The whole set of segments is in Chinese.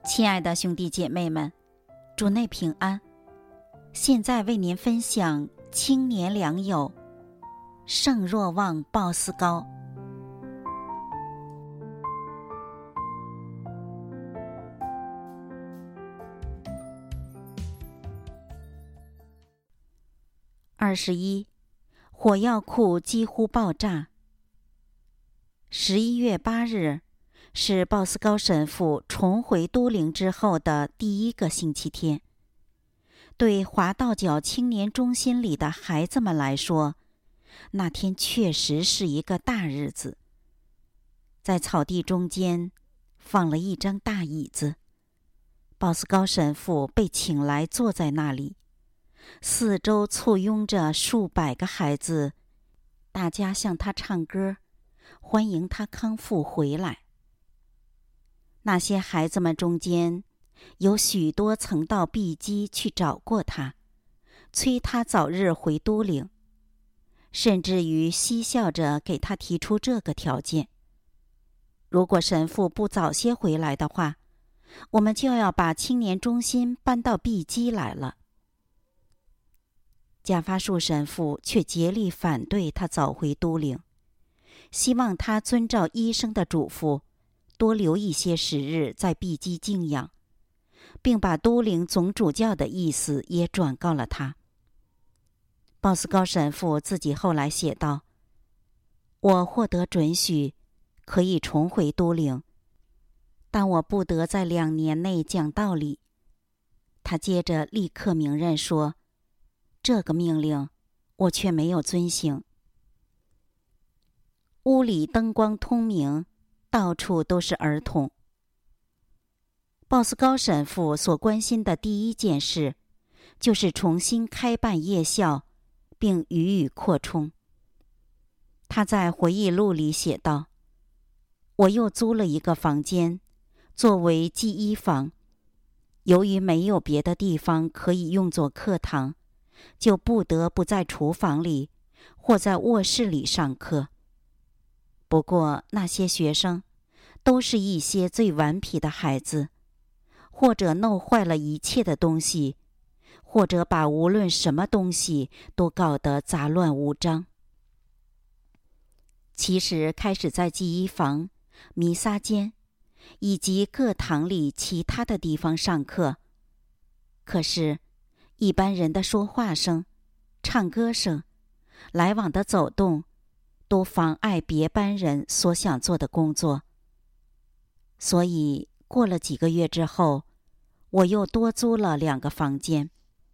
亲爱的兄弟姐妹们，主内平安。现在为您分享青年良友圣若望鲍斯高。21，火药库几乎爆炸。11月8日是鲍斯高神父重回都灵之后的第一个星期天。对华道角青年中心里的孩子们来说，那天确实是一个大日子。在草地中间放了一张大椅子，鲍斯高神父被请来坐在那里，四周簇拥着数百个孩子，大家向他唱歌，欢迎他康复回来。那些孩子们中间，有许多曾到碧基去找过他，催他早日回都灵，甚至于嬉笑着给他提出这个条件：如果神父不早些回来的话，我们就要把青年中心搬到碧基来了。贾发树神父却竭力反对他早回都灵，希望他遵照医生的嘱咐，多留一些时日在碧基静养，并把都灵总主教的意思也转告了他。鲍斯高神父自己后来写道：我获得准许，可以重回都灵，但我不得在2年内讲道理。他接着立刻明认说，这个命令我却没有遵行。屋里灯光通明，到处都是儿童。鲍斯高神父所关心的第一件事，就是重新开办夜校，并予以扩充。他在回忆录里写道：我又租了一个房间，作为记忆房。由于没有别的地方可以用作课堂，就不得不在厨房里或在卧室里上课。不过那些学生都是一些最顽皮的孩子，或者弄坏了一切的东西，或者把无论什么东西都搞得杂乱无章。其实开始在记忆房、弥撒间以及各堂里其他的地方上课，可是一般人的说话声、唱歌声、来往的走动都妨碍别班人所想做的工作。所以过了几个月之后，我又多租了2个房间。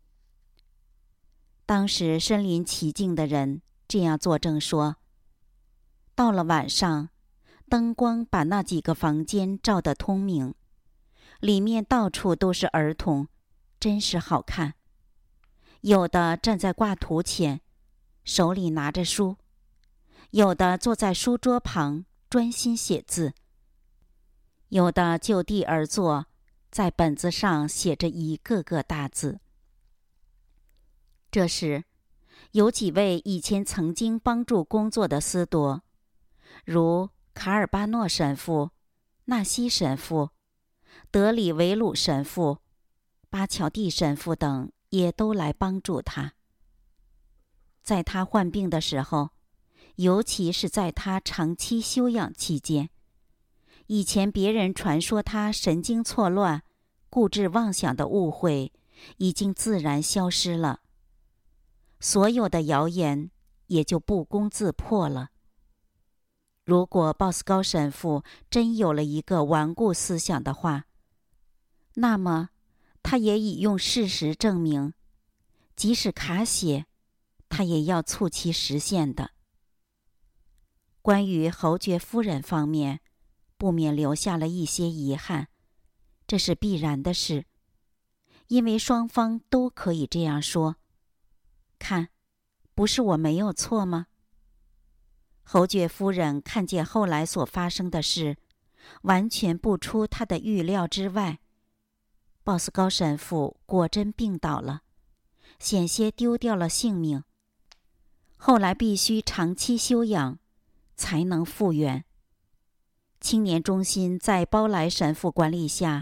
当时身临其境的人这样作证说，到了晚上，灯光把那几个房间照得通明，里面到处都是儿童，真是好看。有的站在挂图前，手里拿着书；有的坐在书桌旁专心写字；有的就地而坐，在本子上写着一个个大字。这时，有几位以前曾经帮助工作的司铎，如卡尔巴诺神父、纳西神父、德里维鲁神父、巴乔蒂神父等，也都来帮助他。在他患病的时候，尤其是在他长期休养期间，以前别人传说他神经错乱、固执妄想的误会已经自然消失了，所有的谣言也就不攻自破了。如果鲍斯高神父真有了一个顽固思想的话，那么他也已用事实证明，即使卡血，他也要促其实现的。关于侯爵夫人方面，不免留下了一些遗憾，这是必然的事，因为双方都可以这样说：看，不是我没有错吗？侯爵夫人看见后来所发生的事，完全不出她的预料之外。鲍斯高神父果真病倒了，险些丢掉了性命，后来必须长期休养，才能复原。青年中心在包莱神父管理下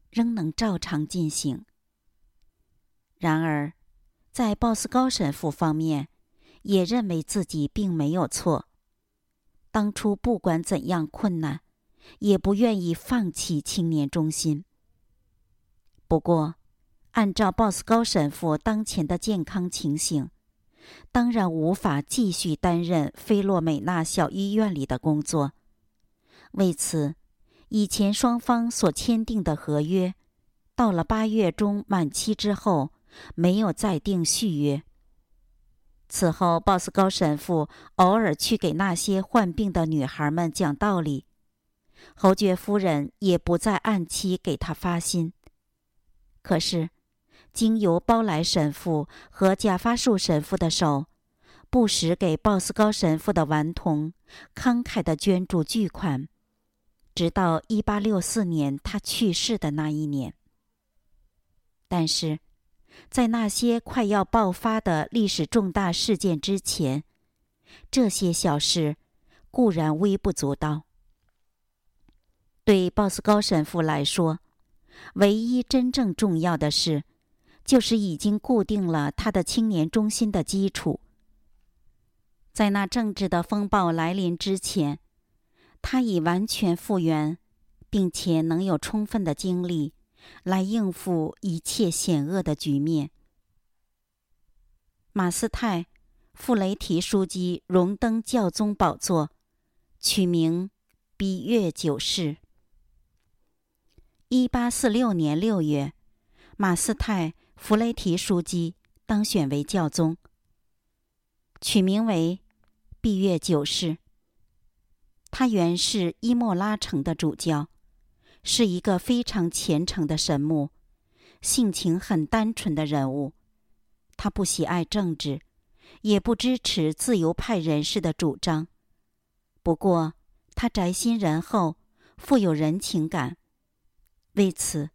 仍能照常进行。然而，在鲍斯高神父方面，也认为自己并没有错。当初不管怎样困难，也不愿意放弃青年中心。不过，按照鲍斯高神父当前的健康情形，当然无法继续担任菲洛美纳小医院里的工作。为此，以前双方所签订的合约，到了8月中满期之后，没有再订续约。此后，鲍斯高神父偶尔去给那些患病的女孩们讲道理，侯爵夫人也不再按期给他发薪。可是，经由包莱神父和贾发树神父的手，不时给鲍斯高神父的顽童慷慨地捐助巨款，直到1864年他去世的那一年。但是，在那些快要爆发的历史重大事件之前，这些小事固然微不足道。对鲍斯高神父来说，唯一真正重要的事，就是已经固定了他的青年中心的基础。在那政治的风暴来临之前，他已完全复原，并且能有充分的精力来应付一切险恶的局面。马斯泰·傅雷提枢机荣登教宗宝座，取名比约九世。1846年6月，马斯泰·弗雷提枢机当选为教宗，取名为比约九世。他原是伊莫拉城的主教，是一个非常虔诚的神牧，性情很单纯的人物。他不喜爱政治，也不支持自由派人士的主张。不过，他宅心仁厚，富有人情感。为此，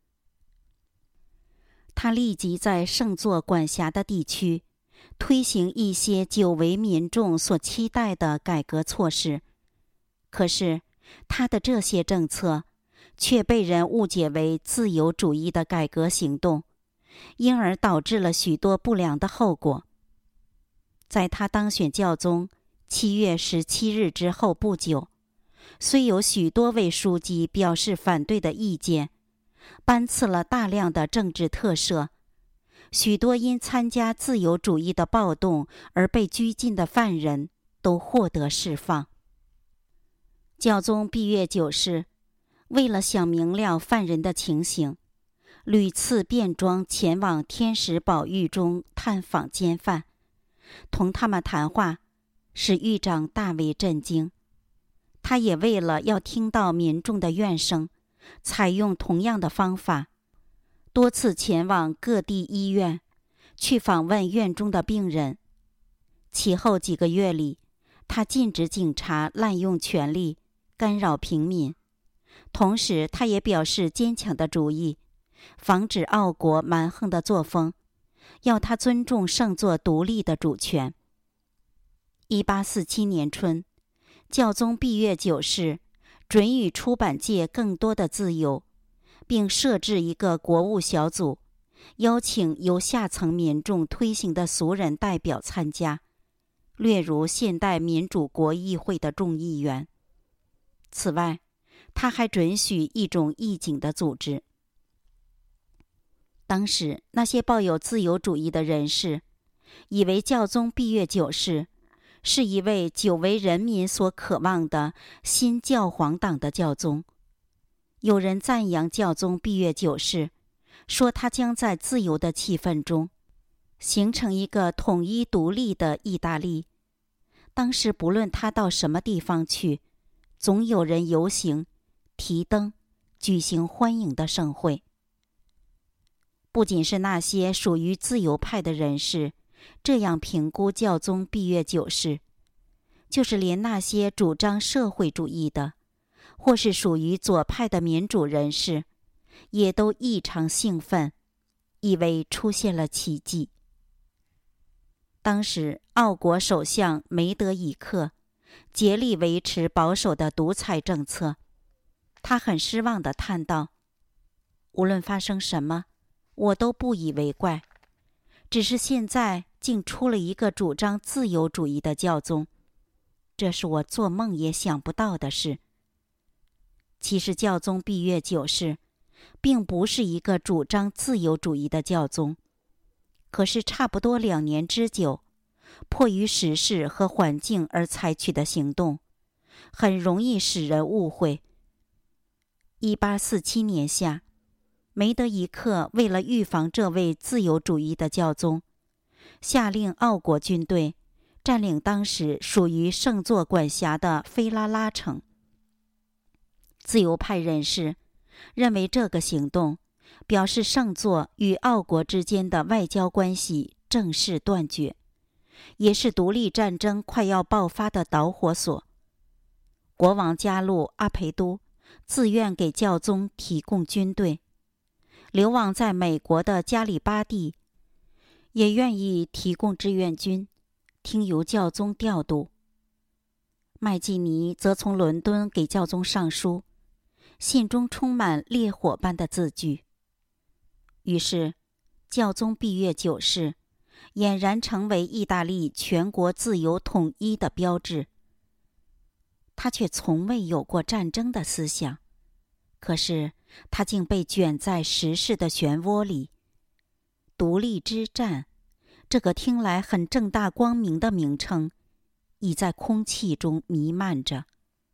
他立即在圣座管辖的地区推行一些久为民众所期待的改革措施。可是，他的这些政策却被人误解为自由主义的改革行动，因而导致了许多不良的后果。在他当选教宗7月17日之后不久，虽有许多位书记表示反对的意见，颁赐了大量的政治特赦，许多因参加自由主义的暴动而被拘禁的犯人都获得释放。教宗比约九世为了想明了犯人的情形，屡次变装前往天使堡狱中探访监犯，同他们谈话，使狱长大为震惊。他也为了要听到民众的怨声，采用同样的方法，多次前往各地医院，去访问院中的病人。其后几个月里，他禁止警察滥用权力，干扰平民。同时，他也表示坚强的主意，防止奥国蛮横的作风，要他尊重圣座独立的主权。1847年春，教宗比约九世准予出版界更多的自由，并设置一个国务小组，邀请由下层民众推行的俗人代表参加，略如现代民主国议会的众议员。此外，他还准许一种义警的组织。当时那些抱有自由主义的人士以为教宗比约九世是一位久为人民所渴望的新教皇党的教宗。有人赞扬教宗比约九世，说他将在自由的气氛中形成一个统一独立的意大利。当时不论他到什么地方去，总有人游行、提灯、举行欢迎的盛会。不仅是那些属于自由派的人士这样评估教宗比约九世，就是连那些主张社会主义的，或是属于左派的民主人士，也都异常兴奋，以为出现了奇迹。当时奥国首相梅德以克竭力维持保守的独裁政策，他很失望地叹道： 无论发生什么，我都不以为怪。只是现在竟出了一个主张自由主义的教宗，这是我做梦也想不到的事。其实教宗毕月九世并不是一个主张自由主义的教宗，可是差不多2年之久，迫于时势和环境而采取的行动，很容易使人误会。1847年夏，梅德一克为了预防这位自由主义的教宗，下令奥国军队占领当时属于圣座管辖的菲拉拉城。自由派人士认为这个行动表示圣座与奥国之间的外交关系正式断绝，也是独立战争快要爆发的导火索。国王加禄阿培都自愿给教宗提供军队，流亡在美国的加里巴第也愿意提供志愿军，听由教宗调度。麦基尼则从伦敦给教宗上书，信中充满烈火般的字句。于是教宗毕月九世俨然成为意大利全国自由统一的标志。他却从未有过战争的思想，可是他竟被卷在时事的漩涡里。独立之战，这个听来很正大光明的名称，已在空气中弥漫着。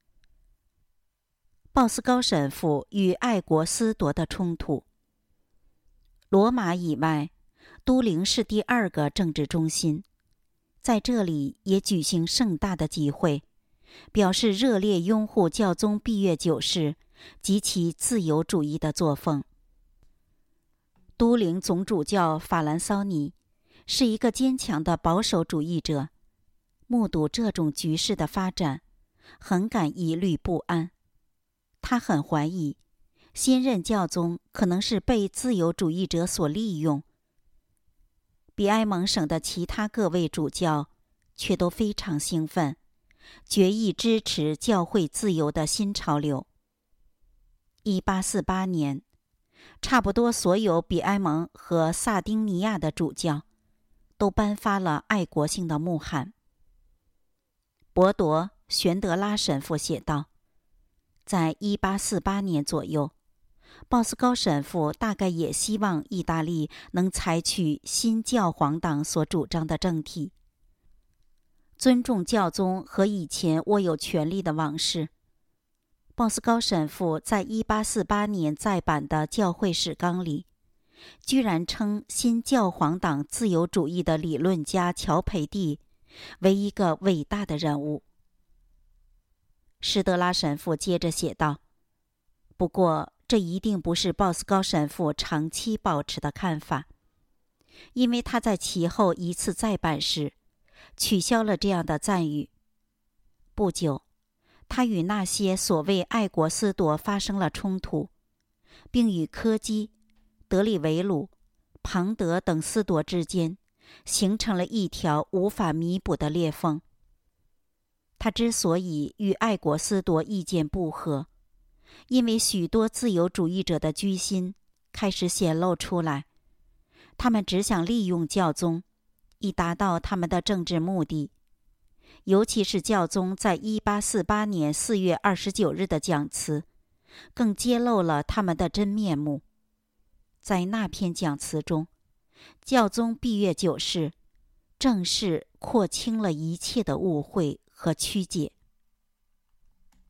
鲍斯高神父与爱国思铎的冲突。罗马以外，都灵是第2个政治中心，在这里也举行盛大的集会，表示热烈拥护教宗毕月九世及其自由主义的作风。都灵总主教法兰骚尼是一个坚强的保守主义者，目睹这种局势的发展，很感疑虑不安。他很怀疑新任教宗可能是被自由主义者所利用。比埃蒙省的其他各位主教却都非常兴奋，决意支持教会自由的新潮流。1848年，差不多所有比埃蒙和萨丁尼亚的主教都颁发了爱国性的牧函。博铎玄德拉神父写道，在1848年左右，鲍斯高神父大概也希望意大利能采取新教皇党所主张的政体，尊重教宗和以前握有权力的王室。鲍斯高神父在1848年再版的教会史纲里，居然称新教皇党自由主义的理论家乔培蒂为一个伟大的人物。施德拉神父接着写道，不过这一定不是鲍斯高神父长期保持的看法，因为他在其后一次再版时取消了这样的赞誉。不久，他与那些所谓爱国思铎发生了冲突，并与柯基、德里维鲁、庞德等思铎之间形成了一条无法弥补的裂缝。他之所以与爱国思铎意见不合，因为许多自由主义者的居心开始显露出来，他们只想利用教宗，以达到他们的政治目的。尤其是教宗在1848年4月29日的讲词，更揭露了他们的真面目。在那篇讲词中，教宗毕月九世正式廓清了一切的误会和曲解。